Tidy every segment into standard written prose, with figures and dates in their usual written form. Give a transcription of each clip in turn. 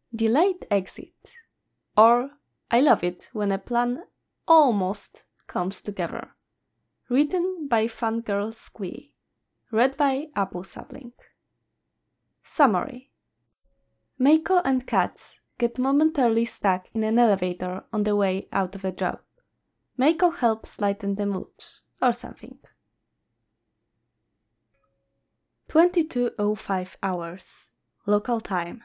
Delayed exit. Or I love it when a plan almost comes together. Written by Fangirl Squee. Read by Apple Sapling. Summary. Meiko and Katz get momentarily stuck in an elevator on the way out of a job. Meiko helps lighten the mood, or something. 22:05 hours. Local time.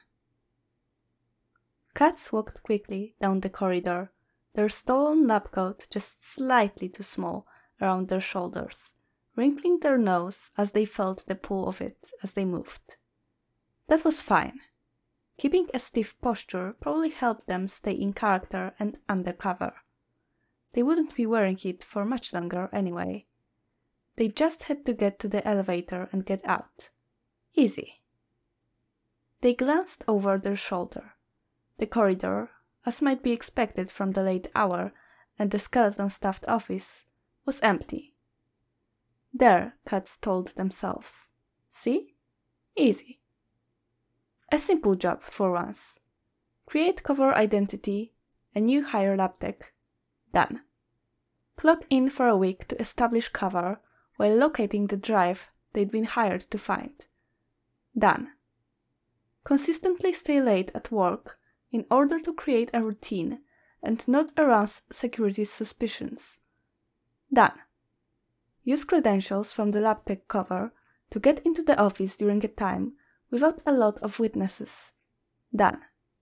Katz walked quickly down the corridor, their stolen lab coat just slightly too small around their shoulders, wrinkling their nose as they felt the pull of it as they moved. That was fine. Keeping a stiff posture probably helped them stay in character and undercover. They wouldn't be wearing it for much longer anyway. They just had to get to the elevator and get out. Easy. They glanced over their shoulder. The corridor, as might be expected from the late hour and the skeleton-staffed office, was empty. There, Katz told themselves. See? Easy. A simple job for once. Create cover identity, a new hire lab tech. Done. Clock in for a week to establish cover while locating the drive they'd been hired to find. Done. Consistently stay late at work in order to create a routine and not arouse security's suspicions. Done. Use credentials from the lab tech cover to get into the office during a time without a lot of witnesses. Done.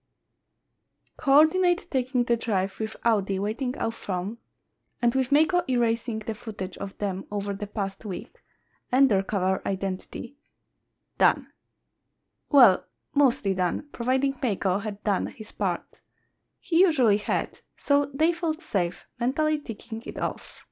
Coordinate taking the drive with Audi waiting out from, and with Meiko erasing the footage of them over the past week and their cover identity. Done. Well, mostly done, providing Meiko had done his part. He usually had, so they felt safe mentally ticking it off.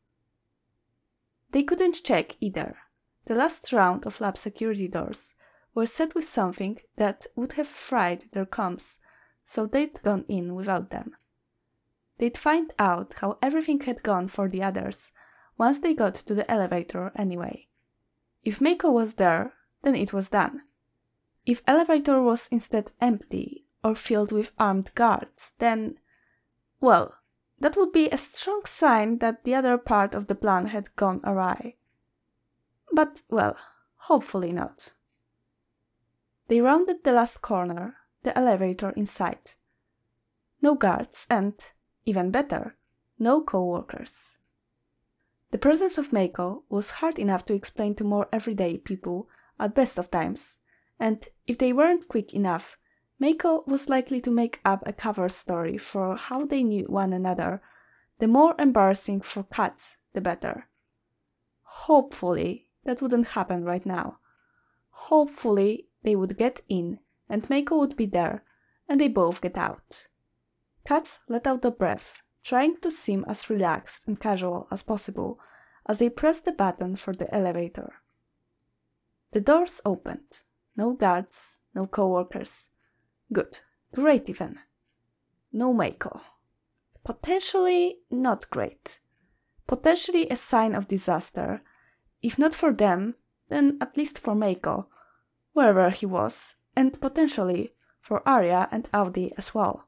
They couldn't check either. The last round of lab security doors were set with something that would have fried their comms, so they'd gone in without them. They'd find out how everything had gone for the others once they got to the elevator anyway. If Meiko was there, then it was done. If elevator was instead empty or filled with armed guards, then, well, that would be a strong sign that the other part of the plan had gone awry. But, well, hopefully not. They rounded the last corner, the elevator in sight. No guards and, even better, no co-workers. The presence of Meiko was hard enough to explain to more everyday people at best of times, and if they weren't quick enough, Meiko was likely to make up a cover story for how they knew one another. The more embarrassing for Katz, the better. Hopefully, that wouldn't happen right now. Hopefully, they would get in, and Meiko would be there, and they both get out. Katz let out a breath, trying to seem as relaxed and casual as possible as they pressed the button for the elevator. The doors opened. No guards, no co-workers. Good. Great even. No Meiko. Potentially not great. Potentially a sign of disaster. If not for them, then at least for Meiko, wherever he was, and potentially for Arya and Audi as well.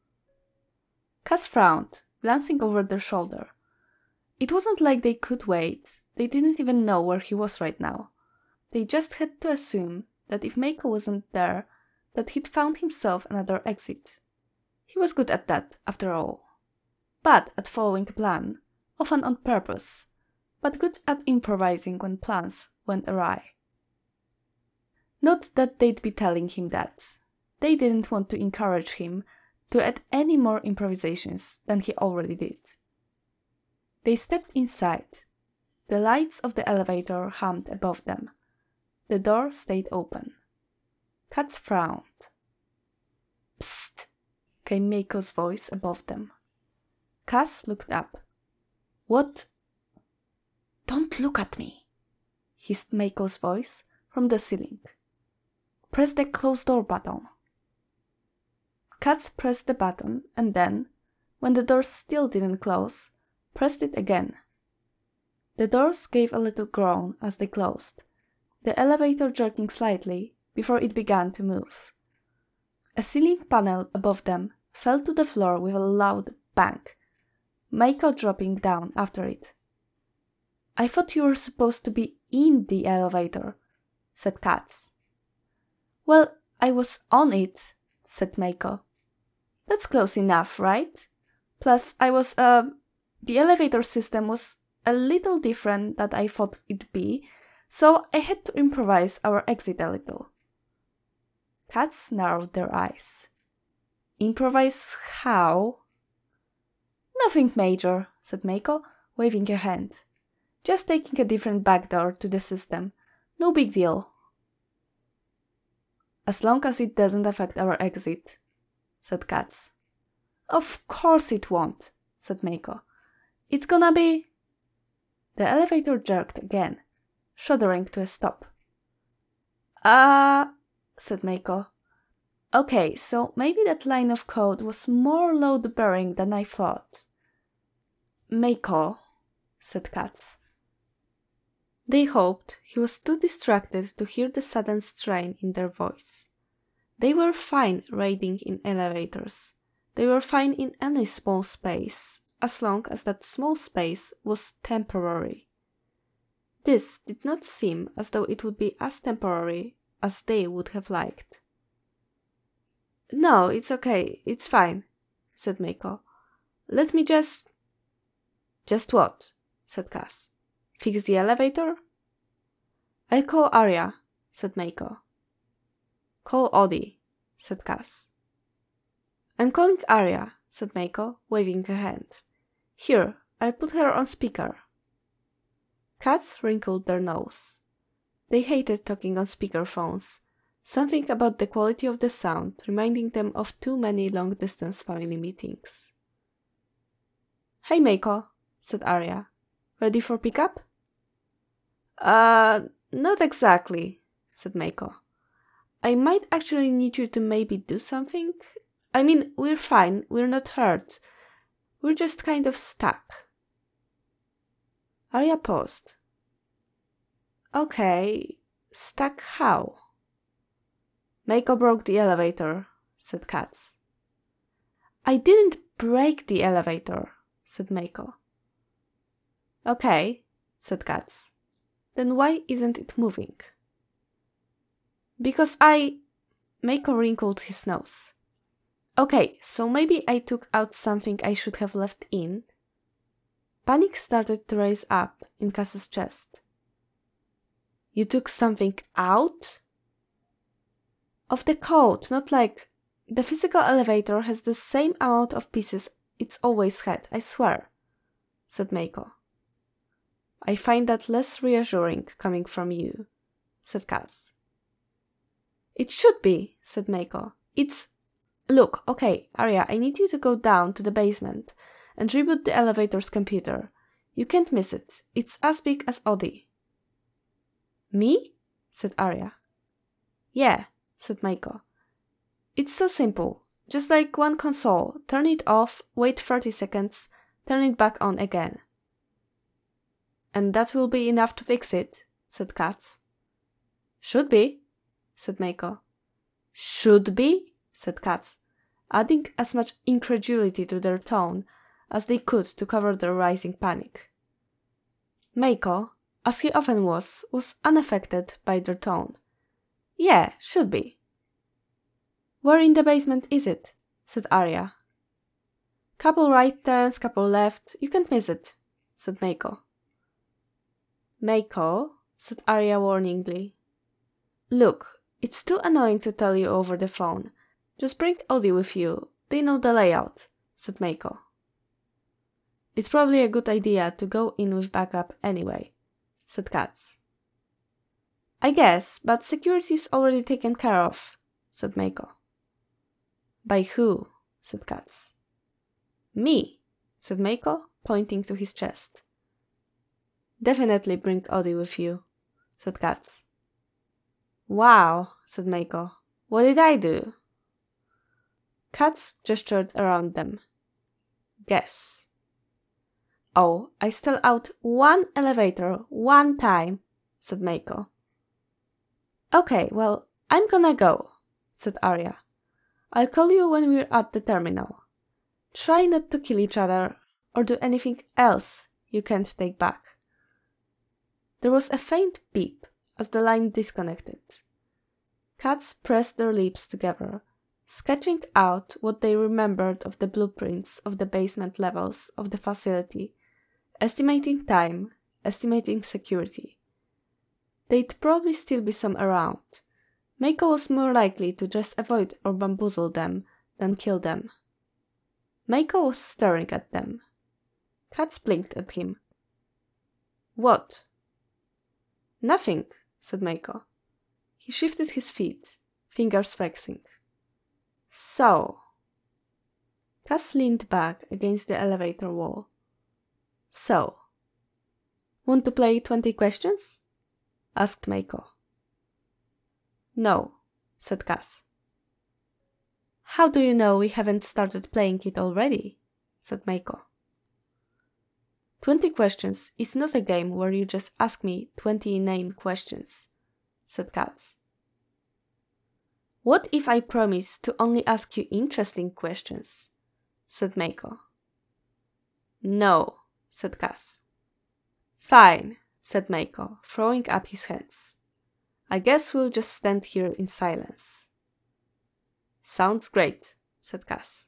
Cass frowned, glancing over their shoulder. It wasn't like they could wait. They didn't even know where he was right now. They just had to assume that if Meiko wasn't there, that he'd found himself another exit. He was good at that, after all. Bad at following a plan, often on purpose, but good at improvising when plans went awry. Not that they'd be telling him that. They didn't want to encourage him to add any more improvisations than he already did. They stepped inside. The lights of the elevator hummed above them. The door stayed open. Katz frowned. Psst, came Meiko's voice above them. Cass looked up. What? Don't look at me, hissed Meiko's voice from the ceiling. Press the close door button. Katz pressed the button and then, when the doors still didn't close, pressed it again. The doors gave a little groan as they closed, the elevator jerking slightly before it began to move. A ceiling panel above them fell to the floor with a loud bang, Meiko dropping down after it. "I thought you were supposed to be in the elevator," said Katz. "Well, I was on it," said Meiko. "That's close enough, right? Plus, the elevator system was a little different than I thought it'd be, so I had to improvise our exit a little." Katz narrowed their eyes. "Improvise how?" "Nothing major," said Meiko, waving her hand. "Just taking a different backdoor to the system. No big deal." "As long as it doesn't affect our exit," said Katz. "Of course it won't," said Meiko. "It's gonna be—" The elevator jerked again, shuddering to a stop. Said Meiko. "Okay, so maybe that line of code was more load-bearing than I thought." "Meiko," said Katz. They hoped he was too distracted to hear the sudden strain in their voice. They were fine raiding in elevators. They were fine in any small space, as long as that small space was temporary. This did not seem as though it would be as temporary as they would have liked. "No, it's okay, it's fine," said Meiko. "Let me just—" "Just what?" said Katz. "Fix the elevator?" "I'll call Arya," said Meiko. "Call Odie," said Katz. "I'm calling Arya," said Meiko, waving her hand. "Here, I'll put her on speaker." Katz wrinkled their nose. They hated talking on speakerphones, something about the quality of the sound reminding them of too many long-distance family meetings. "Hey, Meiko," said Arya. "Ready for pickup?" Not exactly," said Meiko. "I might actually need you to maybe do something. I mean, we're fine, we're not hurt. We're just kind of stuck." Arya paused. "Okay, stuck how?" "Meiko broke the elevator," said Katz. "I didn't break the elevator," said Meiko. "Okay," said Katz. "Then why isn't it moving?" "Because Meiko wrinkled his nose. "Okay, so maybe I took out something I should have left in." Panic started to rise up in Katz's chest. "You took something out?" "Of the code, not like... The physical elevator has the same amount of pieces it's always had, I swear," said Meiko. "I find that less reassuring coming from you," said Katz. "It should be," said Meiko. Look, okay, Arya, I need you to go down to the basement and reboot the elevator's computer. You can't miss it. It's as big as Odie." "Me?" said Arya. "Yeah," said Meiko. "It's so simple. Just like one console. Turn it off, wait 30 seconds, turn it back on again." "And that will be enough to fix it," said Katz. "Should be," said Meiko. "Should be?" said Katz, adding as much incredulity to their tone as they could to cover their rising panic. Meiko, as he often was unaffected by their tone. "Yeah, should be." "Where in the basement is it?" said Arya. "Couple right turns, couple left, you can't miss it," said Meiko. "Meiko," said Arya warningly. "Look, it's too annoying to tell you over the phone. Just bring Odie with you, they know the layout," said Meiko. "It's probably a good idea to go in with backup anyway," said Katz. "I guess, but security's already taken care of," said Meiko. "By who?" said Katz. "Me," said Meiko, pointing to his chest. "Definitely bring Odie with you," said Katz. "Wow," said Meiko. "What did I do?" Katz gestured around them. "Guess." "Oh, I stole out one elevator, one time," said Meiko. "Okay, well, I'm gonna go," said Arya. I'll call you when we're at the terminal. Try not to kill each other or do anything else you can't take back." There was a faint beep as the line disconnected. Cats pressed their lips together, sketching out what they remembered of the blueprints of the basement levels of the facility, estimating time, estimating security. They'd probably still be some around. Meiko was more likely to just avoid or bamboozle them than kill them. Meiko was staring at them. Katz blinked at him. "What?" "Nothing," said Meiko. He shifted his feet, fingers flexing. "So." Cass leaned back against the elevator wall. "So. Want to play 20 questions?" asked Meiko. "No," said Cass. "How do you know we haven't started playing it already?" said Meiko. 20 questions is not a game where you just ask me 20 inane questions, said Katz. "What if I promise to only ask you interesting questions?" said Meiko. "No," said Cass. "Fine," said Meiko, throwing up his hands. "I guess we'll just stand here in silence." "Sounds great," said Cass.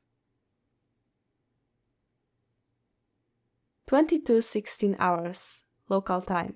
22:16 hours, local time.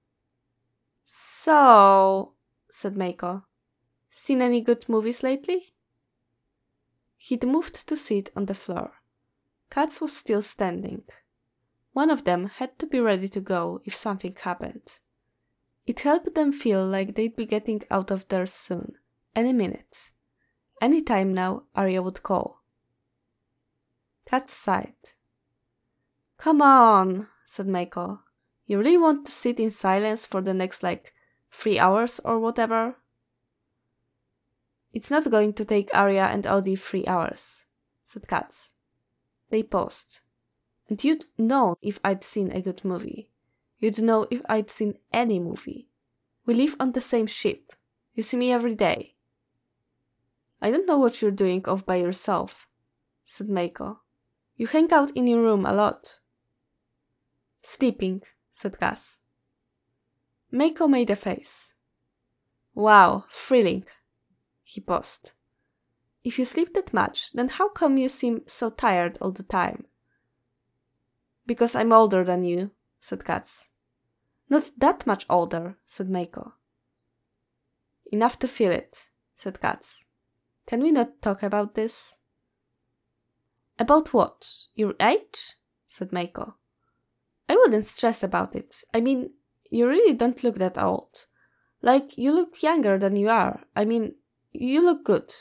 "So," said Meiko, "seen any good movies lately?" He'd moved to sit on the floor. Katz was still standing. One of them had to be ready to go if something happened. It helped them feel like they'd be getting out of there soon, any minute. Any time now, Arya would call. Katz sighed. "Come on," said Meiko. "You really want to sit in silence for the next, 3 hours or whatever?" "It's not going to take Arya and Audi 3 hours," said Katz. They paused. "And you'd know if I'd seen a good movie. You'd know if I'd seen any movie. We live on the same ship. You see me every day." "I don't know what you're doing off by yourself," said Meiko. "You hang out in your room a lot." "Sleeping," said Cass. Meiko made a face. "Wow, thrilling." He paused. "If you sleep that much, then how come you seem so tired all the time?" "Because I'm older than you," said Katz. "Not that much older," said Meiko. "Enough to feel it," said Katz. "Can we not talk about this?" "About what? Your age?" said Meiko. "I wouldn't stress about it. I mean, you really don't look that old. You look younger than you are. I mean, you look good."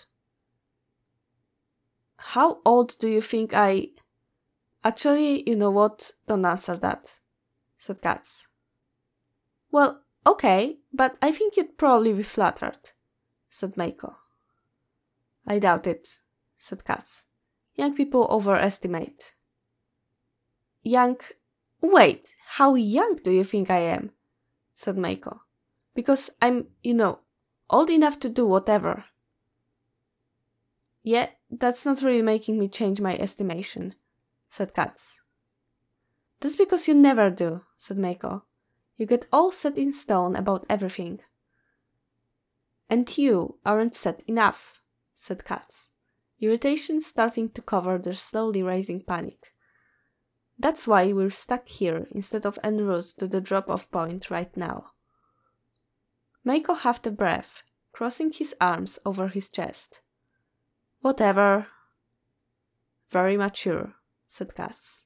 "How old do you think I—" "Actually, you know what? Don't answer that," said Katz. "Well, okay, but I think you'd probably be flattered," said Meiko. "I doubt it," said Katz. "Young people overestimate." "Young? Wait, how young do you think I am?" said Meiko. "Because I'm, old enough to do whatever." "Yeah, that's not really making me change my estimation," said Katz. "That's because you never do," said Meiko. "You get all set in stone about everything." "And you aren't set enough," said Katz, irritation starting to cover their slowly rising panic. "That's why we're stuck here instead of en route to the drop-off point right now." Meiko huffed a breath, crossing his arms over his chest. "Whatever." "Very mature," said Cass.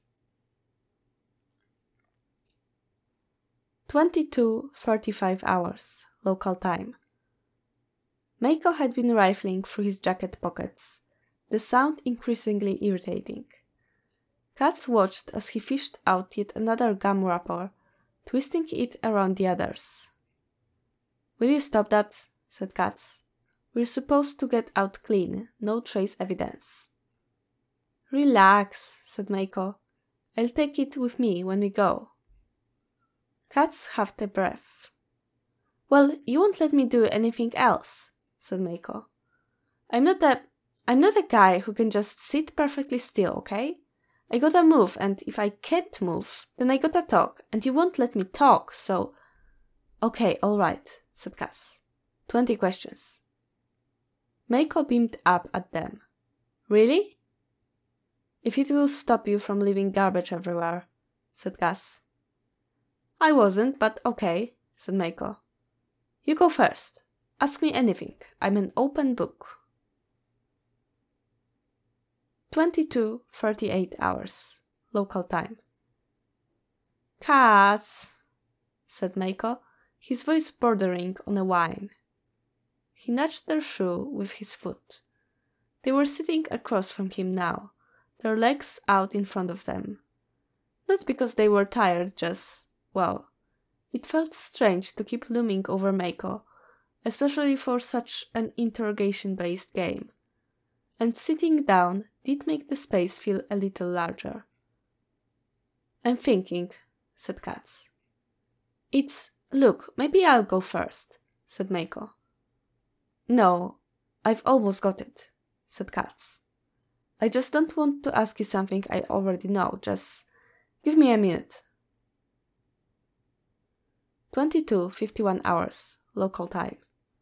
22:35 hours, local time. Meiko had been rifling through his jacket pockets, the sound increasingly irritating. Katz watched as he fished out yet another gum wrapper, twisting it around the others. "Will you stop that?" said Katz. "We're supposed to get out clean, no trace evidence." "Relax," said Meiko. "I'll take it with me when we go." Katz huffed a breath. "Well, you won't let me do anything else," said Meiko. I'm not a guy who can just sit perfectly still, okay? I gotta move, and if I can't move, then I gotta talk, and you won't let me talk, so... Okay, alright, said Cass. 20 questions. Meiko beamed up at them. Really? If it will stop you from leaving garbage everywhere, said Cass. I wasn't, but okay, said Meiko. You go first. Ask me anything. I'm an open book. 22:38 hours, local time. Cass, said Meiko, his voice bordering on a whine. He nudged their shoe with his foot. They were sitting across from him now, their legs out in front of them. Not because they were tired, just, well, it felt strange to keep looming over Meiko, especially for such an interrogation-based game. And sitting down did make the space feel a little larger. I'm thinking, said Cass. Look, maybe I'll go first, said Meiko. No, I've almost got it, said Cass. I just don't want to ask you something I already know, just give me a minute. 22:51 hours, local time.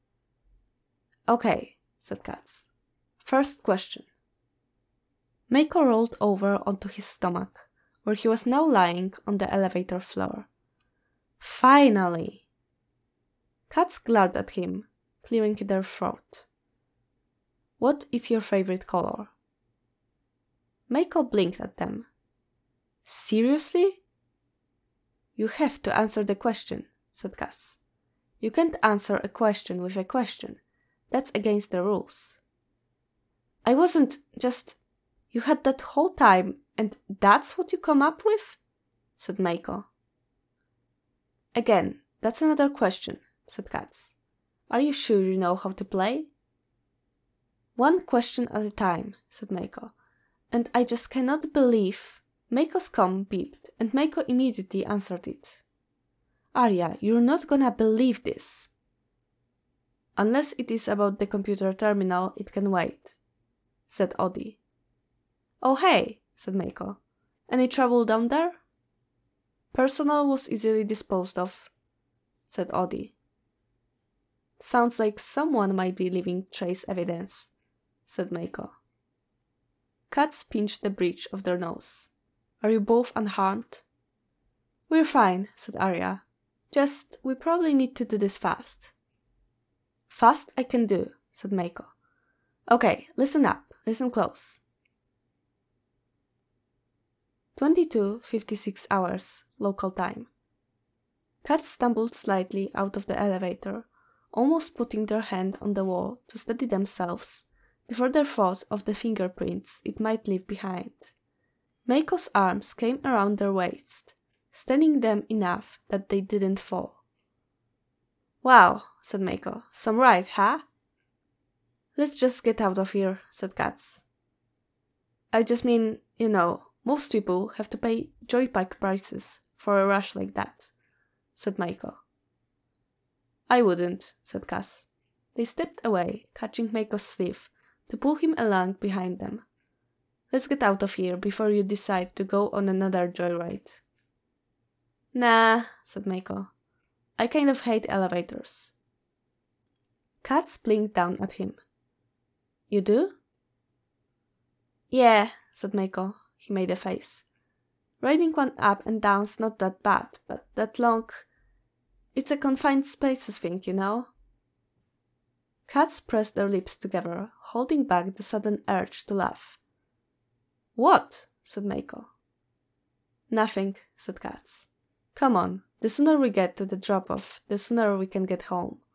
Okay, said Cass. First question. Meiko rolled over onto his stomach, where he was now lying on the elevator floor. Finally! Cats glared at him, clearing their throat. What is your favorite color? Meiko blinked at them. Seriously? You have to answer the question, said Cass. You can't answer a question with a question. That's against the rules. I wasn't just... You had that whole time, and that's what you come up with? Said Meiko. Again, that's another question, said Cass. Are you sure you know how to play? One question at a time, said Meiko. And I just cannot believe... Meiko's com beeped, and Meiko immediately answered it. Arya, you're not gonna believe this. Unless it is about the computer terminal, it can wait, said Odi. Oh hey, said Meiko. Any trouble down there? Personnel was easily disposed of, said Odi. Sounds like someone might be leaving trace evidence, said Meiko. Cats pinched the bridge of their nose. Are you both unharmed? We're fine, said Arya. Just, we probably need to do this fast. Fast I can do, said Meiko. Okay, listen up, listen close. 22:56 hours, local time. Cats stumbled slightly out of the elevator, almost putting their hand on the wall to steady themselves before their thought of the fingerprints it might leave behind. Meiko's arms came around their waist, steadying them enough that they didn't fall. Wow, said Meiko. Some ride, huh? Let's just get out of here, said Cats. I just mean, you know, most people have to pay joypack prices for a rush like that, said Meiko. I wouldn't, said Cass. They stepped away, catching Meiko's sleeve to pull him along behind them. Let's get out of here before you decide to go on another joyride. Nah, said Meiko. I kind of hate elevators. Cats blinked down at him. You do? Yeah, said Meiko. He made a face. Riding one up and down's not that bad, but that long... It's a confined spaces thing, you know? Cats pressed their lips together, holding back the sudden urge to laugh. What? Said Meiko. Nothing, said Cats. Come on, the sooner we get to the drop-off, the sooner we can get home.